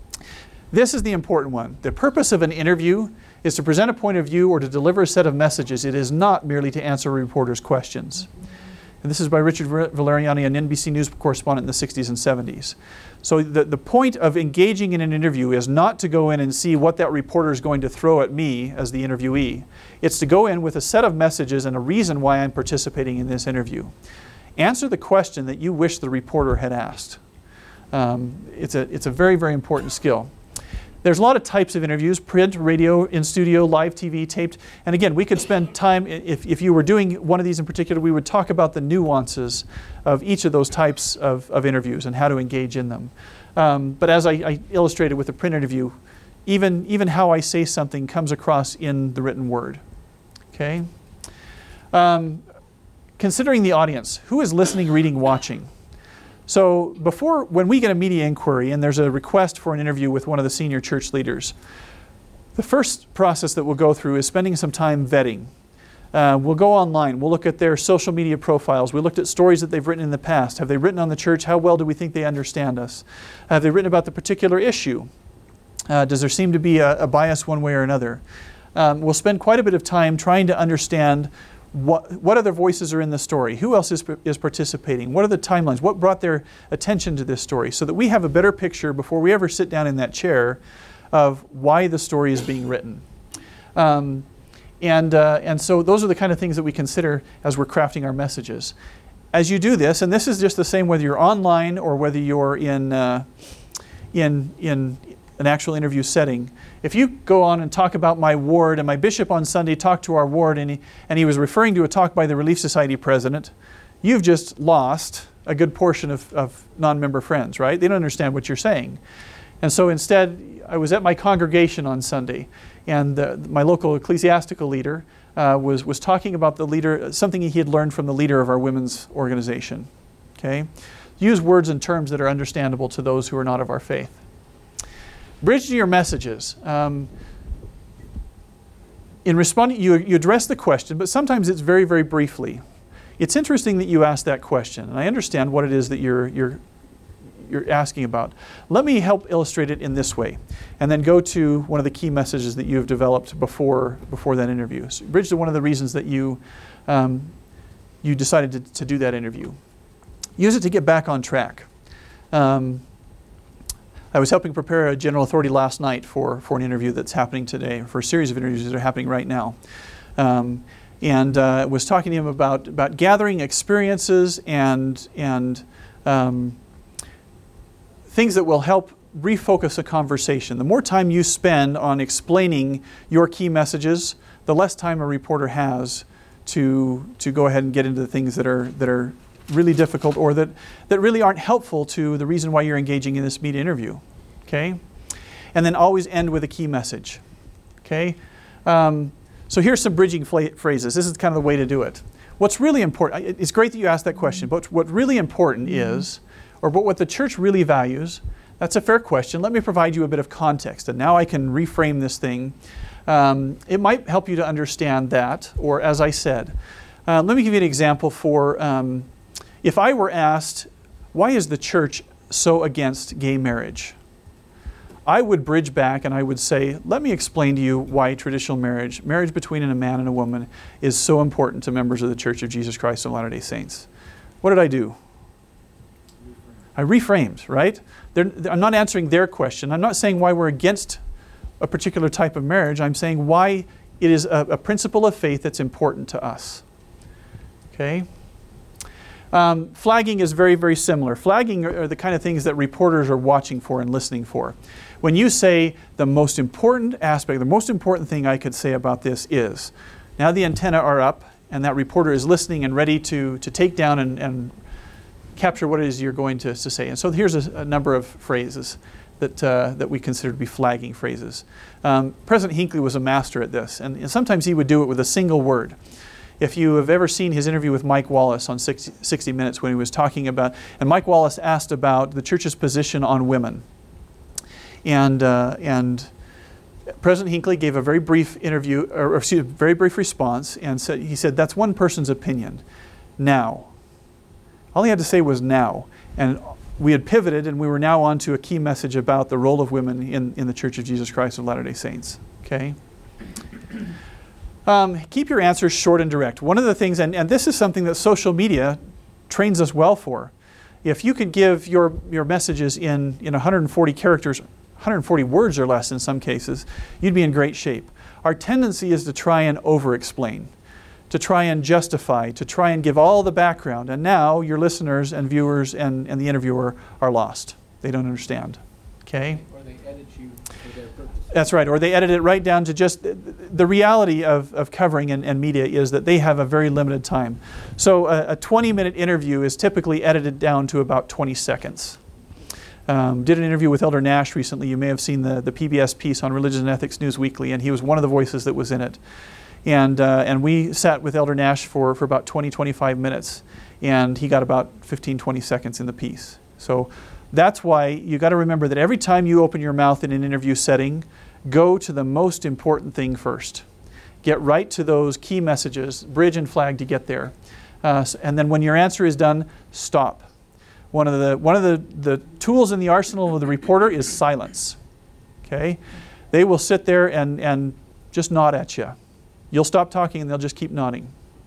This is the important one. The purpose of an interview is to present a point of view or to deliver a set of messages. It is not merely to answer a reporter's questions. And this is by Richard Valeriani, an N B C News correspondent in the sixties and seventies. So the, the point of engaging in an interview is not to go in and see what that reporter is going to throw at me as the interviewee. It's to go in with a set of messages and a reason why I'm participating in this interview. Answer the question that you wish the reporter had asked. Um, it's a, it's a very, very important skill. There's a lot of types of interviews: print, radio, in studio, live T V, taped. And again, we could spend time, if, if you were doing one of these in particular, we would talk about the nuances of each of those types of, of interviews and how to engage in them. Um, but as I, I illustrated with the print interview, even, even how I say something comes across in the written word. Okay? Um, considering the audience, who is listening, reading, watching? So before, when we get a media inquiry and there's a request for an interview with one of the senior church leaders, the first process that we'll go through is spending some time vetting. Uh, we'll go online. We'll look at their social media profiles. We looked at stories that they've written in the past. Have they written on the church? How well do we think they understand us? Have they written about the particular issue? Uh, does there seem to be a, a bias one way or another? um, will spend quite a bit of time trying to understand what, what other voices are in the story, who else is, is participating, what are the timelines, what brought their attention to this story, so that we have a better picture before we ever sit down in that chair of why the story is being written. Um, and, uh, and so those are the kind of things that we consider as we're crafting our messages. As you do this, and this is just the same whether you're online or whether you're in, uh, in, in an actual interview setting, if you go on and talk about my ward, and my bishop on Sunday talked to our ward, and he, and he was referring to a talk by the Relief Society president, you've just lost a good portion of, of non-member friends, right? They don't understand what you're saying. And so instead, I was at my congregation on Sunday, and the, my local ecclesiastical leader uh, was, was talking about the leader, something he had learned from the leader of our women's organization. Okay? Use words and terms that are understandable to those who are not of our faith. Bridge to your messages. Um, in responding, you, you address the question, but sometimes it's very, very briefly. It's interesting that you asked that question, and I understand what it is that you're, you're, you're asking about. Let me help illustrate it in this way, and then go to one of the key messages that you have developed before, before that interview. So bridge to one of the reasons that you, um, you decided to, to do that interview. Use it to get back on track. Um, I was helping prepare a general authority last night for, for an interview that's happening today, for a series of interviews that are happening right now. Um, and uh, was talking to him about, about gathering experiences and, and um, things that will help refocus a conversation. The more time you spend on explaining your key messages, the less time a reporter has to, to go ahead and get into the things that are, that are really difficult or that, that really aren't helpful to the reason why you're engaging in this media interview. Okay? And then always end with a key message. Okay? Um, so here's some bridging fla- phrases. This is kind of the way to do it. What's really important, it's great that you asked that question, but what really important is, or what the church really values, that's a fair question. Let me provide you a bit of context, and now I can reframe this thing. Um, it might help you to understand that, or as I said. Uh, let me give you an example for... Um, If I were asked, why is the church so against gay marriage? I would bridge back and I would say, let me explain to you why traditional marriage, marriage between a man and a woman, is so important to members of the Church of Jesus Christ of Latter-day Saints. What did I do? I reframed, right? They're, I'm not answering their question. I'm not saying why we're against a particular type of marriage. I'm saying why it is a, a principle of faith that's important to us. Okay? Um, flagging is very, very similar. Flagging are, are the kind of things that reporters are watching for and listening for. When you say the most important aspect, the most important thing I could say about this is, now the antenna are up and that reporter is listening and ready to, to take down and, and capture what it is you're going to, to say. And so here's a, a number of phrases that, uh, that we consider to be flagging phrases. Um, President Hinckley was a master at this, and, and sometimes he would do it with a single word. If you have ever seen his interview with Mike Wallace on sixty minutes when he was talking about, and Mike Wallace asked about the church's position on women. And uh, and President Hinckley gave a very brief interview, or excuse me, very brief response, and said, he said, that's one person's opinion. Now. All he had to say was now. And we had pivoted and we were now on to a key message about the role of women in, in the Church of Jesus Christ of Latter-day Saints. Okay? Um, keep your answers short and direct. One of the things, and, and this is something that social media trains us well for. If you could give your, your messages in, in one hundred forty characters, one hundred forty words or less in some cases, you'd be in great shape. Our tendency is to try and over-explain, to try and justify, to try and give all the background. And now your listeners and viewers and, and the interviewer are lost. They don't understand. Okay? Or they edit you for their purpose. That's right. Or they edit it right down to just the reality of, of covering and, and media is that they have a very limited time. So a, a twenty minute interview is typically edited down to about twenty seconds. Um, did an interview with Elder Nash recently. You may have seen the, the P B S piece on Religion and Ethics News Weekly, and he was one of the voices that was in it. And uh, and we sat with Elder Nash for, for about twenty, twenty-five minutes, and he got about fifteen, twenty seconds in the piece. So that's why you got to remember that every time you open your mouth in an interview setting, go to the most important thing first. Get right to those key messages, bridge and flag to get there. Uh, and then when your answer is done, stop. One of the one of the, the tools in the arsenal of the reporter is silence. Okay? They will sit there and, and just nod at you. You'll stop talking and they'll just keep nodding.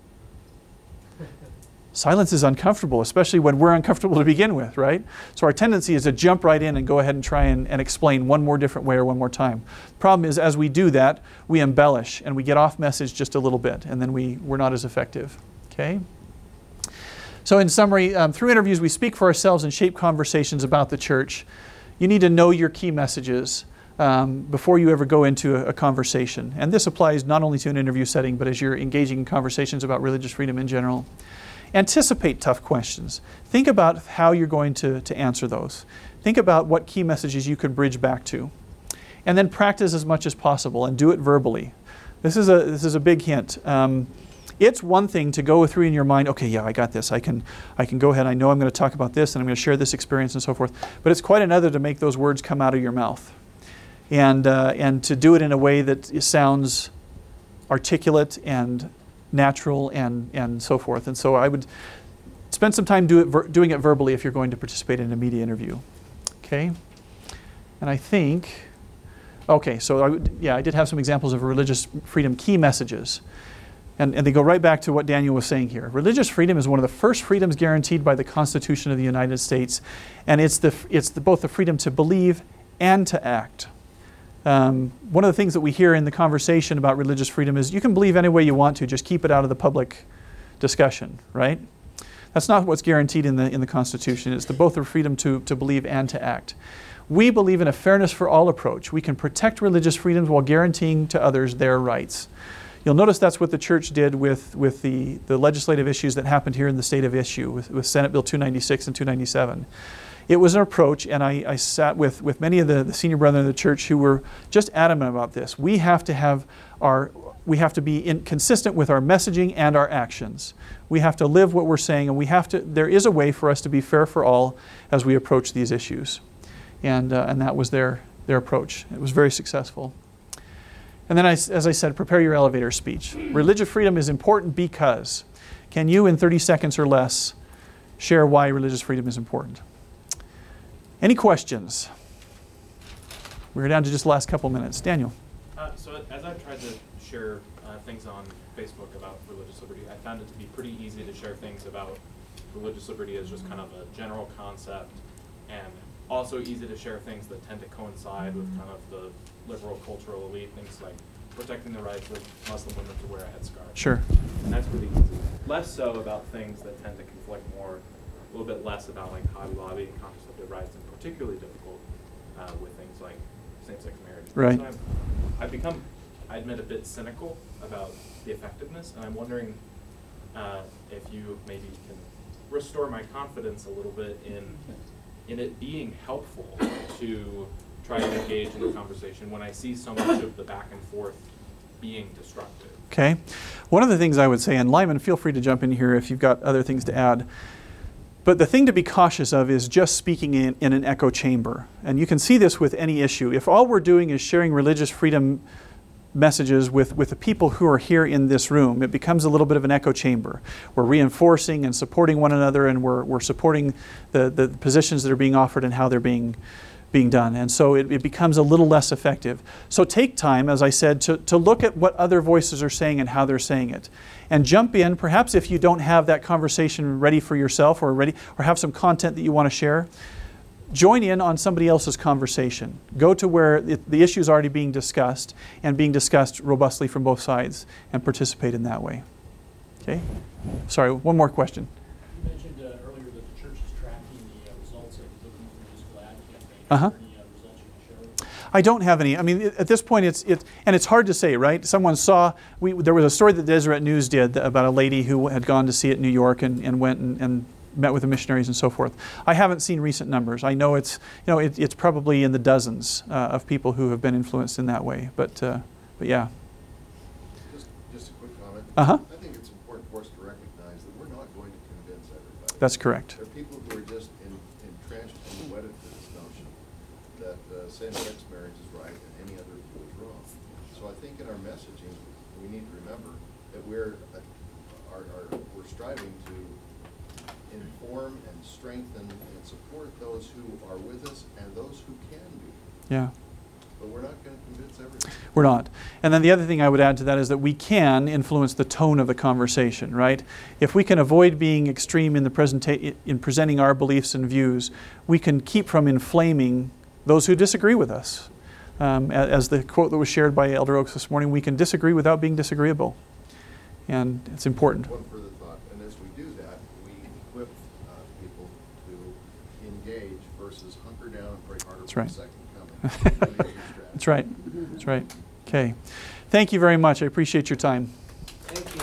Silence is uncomfortable, especially when we're uncomfortable to begin with, right? So our tendency is to jump right in and go ahead and try and, and explain one more different way or one more time. Problem is, as we do that, we embellish and we get off message just a little bit, and then we, we're not as effective, okay? So in summary, um, through interviews, we speak for ourselves and shape conversations about the church. You need to know your key messages um, before you ever go into a, a conversation. And this applies not only to an interview setting, but as you're engaging in conversations about religious freedom in general. Anticipate tough questions. Think about how you're going to, to answer those. Think about what key messages you could bridge back to. And then practice as much as possible and do it verbally. This is a, this is a big hint. Um, it's one thing to go through in your mind, okay, yeah, I got this. I can, I can go ahead. I know I'm going to talk about this and I'm going to share this experience and so forth. But it's quite another to make those words come out of your mouth. And, uh, and to do it in a way that sounds articulate and natural and, and so forth. And so I would spend some time do it ver- doing it verbally if you're going to participate in a media interview. Okay? And I think, okay, so I would, yeah, I did have some examples of religious freedom key messages. And, and they go right back to what Daniel was saying here. Religious freedom is one of the first freedoms guaranteed by the Constitution of the United States. And it's, the, it's the, both the freedom to believe and to act. Um, one of the things that we hear in the conversation about religious freedom is you can believe any way you want to, just keep it out of the public discussion, right? That's not what's guaranteed in the, in the Constitution. It's the, both the freedom to, to believe and to act. We believe in a fairness for all approach. We can protect religious freedoms while guaranteeing to others their rights. You'll notice that's what the church did with, with the, the legislative issues that happened here in the state of issue with, with Senate Bill two ninety-six and two ninety-seven. It was an approach, and I, I sat with, with many of the, the senior brethren of the church who were just adamant about this. We have to have our, we have to be in, consistent with our messaging and our actions. We have to live what we're saying, and we have to. There is a way for us to be fair for all as we approach these issues, and uh, and that was their their approach. It was very successful. And then, I, as I said, prepare your elevator speech. Religious freedom is important because. Can you, in thirty seconds or less, share why religious freedom is important? Any questions? We're down to just the last couple minutes. Daniel. Uh, so as I've tried to share uh, things on Facebook about religious liberty, I found it to be pretty easy to share things about religious liberty as just kind of a general concept, and also easy to share things that tend to coincide with kind of the liberal cultural elite, things like protecting the rights of Muslim women to wear a headscarf. Sure. And that's pretty easy. Less so about things that tend to conflict more, a little bit less about like Hobby Lobby and contraceptive rights, and particularly difficult uh, with things like same-sex marriage. Right. So I've, I've become, I admit, a bit cynical about the effectiveness, and I'm wondering uh, if you maybe can restore my confidence a little bit in in it being helpful to try to engage in the conversation when I see so much of the back and forth being destructive. Okay. One of the things I would say, and Lyman, feel free to jump in here if you've got other things to add, but the thing to be cautious of is just speaking in, in an echo chamber. And you can see this with any issue. If all we're doing is sharing religious freedom messages with, with the people who are here in this room, it becomes a little bit of an echo chamber. We're reinforcing and supporting one another, and we're, we're supporting the, the positions that are being offered and how they're being being done. And so it, it becomes a little less effective. So take time, as I said, to, to look at what other voices are saying and how they're saying it. And jump in, perhaps if you don't have that conversation ready for yourself or ready, or have some content that you want to share, join in on somebody else's conversation. Go to where it, the issue is already being discussed and being discussed robustly from both sides, and participate in that way. Okay? Sorry, one more question. You mentioned uh, earlier that the church is tracking the uh, results of the municipal ad campaign. Uh-huh. Are there any uh, results you can share? I don't have any. I mean, at this point, it's it, and it's hard to say, right? Someone saw, we, there was a story that Deseret News did about a lady who had gone to see it in New York and, and went and, and met with the missionaries and so forth. I haven't seen recent numbers. I know it's, you know, it, it's probably in the dozens uh, of people who have been influenced in that way. But, uh, but yeah. Just, just a quick comment. Uh-huh. I think it's important for us to recognize that we're not going to convince everybody. That's correct. There are people who are just in, entrenched and wedded to this notion that uh, same-sex marriage is right and any other view is wrong. So I think in our messaging, we need to remember that we're, uh, are, are, we're striving to inform and strengthen and support those who are with us and those who can be. Yeah. But we're not going to convince It's everything. We're not. And then the other thing I would add to that is that we can influence the tone of the conversation, right? If we can avoid being extreme in the presenta- in presenting our beliefs and views, we can keep from inflaming those who disagree with us. Um, a- as the quote that was shared by Elder Oaks this morning, we can disagree without being disagreeable. And it's important. One further thought, and as we do that, we equip uh, people to engage versus hunker down and pray harder That's for right. the second coming. That's right. That's right. Okay. Thank you very much. I appreciate your time. Thank you.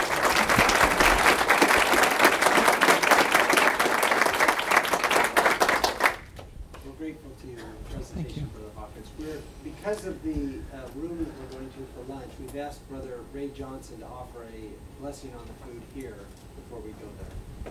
We're grateful to your presentation, Brother Hawkins. We're, because of the uh, room that we're going to for lunch, we've asked Brother Ray Johnson to offer a blessing on the food here before we go there.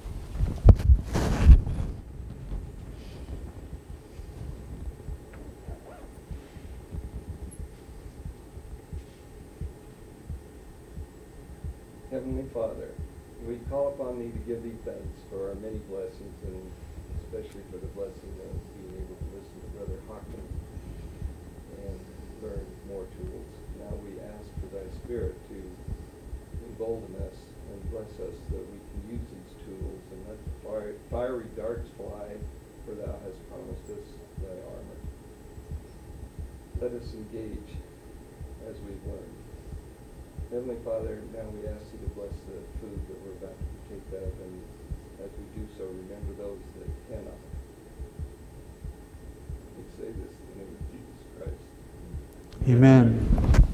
Heavenly Father, we call upon Thee to give Thee thanks for our many blessings, and especially for the blessing of being able to listen to Brother Hawkins and learn more tools. Now we ask for Thy Spirit to embolden us and bless us that we can use these tools and let the fire, fiery darts fly, for Thou hast promised us Thy armor. Let us engage as we've learned. Heavenly Father, now we ask You to bless the food that we're about to partake of, and as we do so, remember those that cannot. We say this in the name of Jesus Christ. Amen.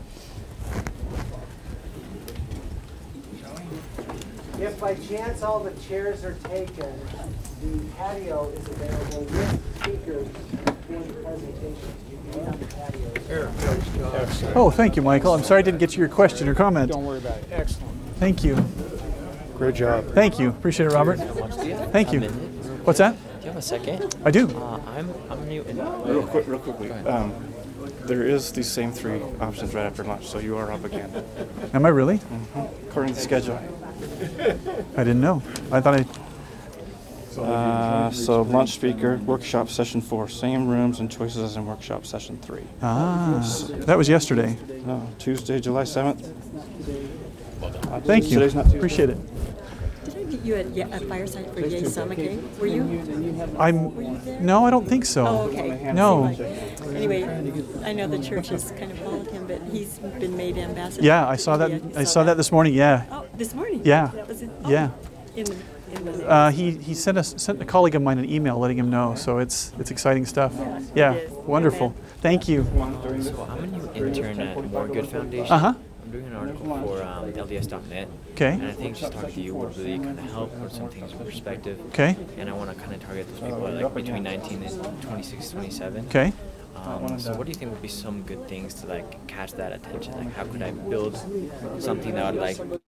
If by chance all the chairs are taken, the patio is available with speakers doing presentations. You can be on the patio. Oh, thank you, Michael. I'm sorry I didn't get to your question or comment. Don't worry about it. Excellent. Thank you. Great job. Thank you. Appreciate it, Robert. Thank you. What's that? Do you have a second? I do. Uh, I'm I'm new. In, Real quick, real quickly. Um, there is these same three options right after lunch, so you are up again. Am I really? Mm-hmm. According to the schedule. I didn't know. I thought I... Uh, so lunch speaker, workshop session four, same rooms and choices as in workshop session three. Ah, that was yesterday. No, Tuesday, July seventh. Uh, Thank you. Today's not Tuesday. Appreciate it. Did I meet you at Ye- a fireside for Yay Summer Cake? Were you? I'm... Were you there? No, I don't think so. Oh, okay. No. Anyway, I know the church has kind of followed him, but he's been made ambassador. Yeah, I saw that. You I saw that this morning. Yeah. Oh, this morning? Yeah. Was it? Oh, Yeah. In the, in the Uh, he he sent us sent a colleague of mine an email letting him know. So it's it's exciting stuff. Yeah. it is. Wonderful. Thank you. so I'm a new intern at More Good Foundation. Uh huh. I'm doing an article for um, L D S dot net. Okay. And I think just talking to you would really kind of help put some things in perspective. Okay. And I want to kind of target those people like between nineteen and twenty-six, twenty-seven. Okay. Um, so what do you think would be some good things to like catch that attention? Like how could I build something that would like